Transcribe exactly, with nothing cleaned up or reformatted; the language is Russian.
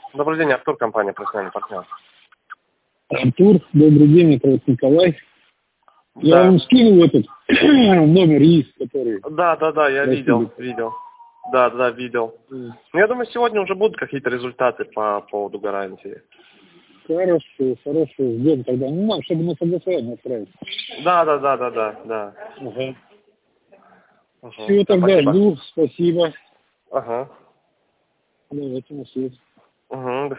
Добрый день, Артур, компания «Профессиональный партнер». Артур, добрый день, это вот Николай. Я Да. вам скинул этот номер ИИС, который... Да, да, да, я просили. видел, видел. Да, да, видел. Mm. Ну, я думаю, сегодня уже будут какие-то результаты по поводу гарантии. Хорошо, хорошо, ждем тогда. Ну, нам, чтобы на согласование отправить. Да, да, да, да, да, да. Ага. Ага. Все, тогда Спасибо. жду, спасибо. Ага. Давайте на связь. Угу.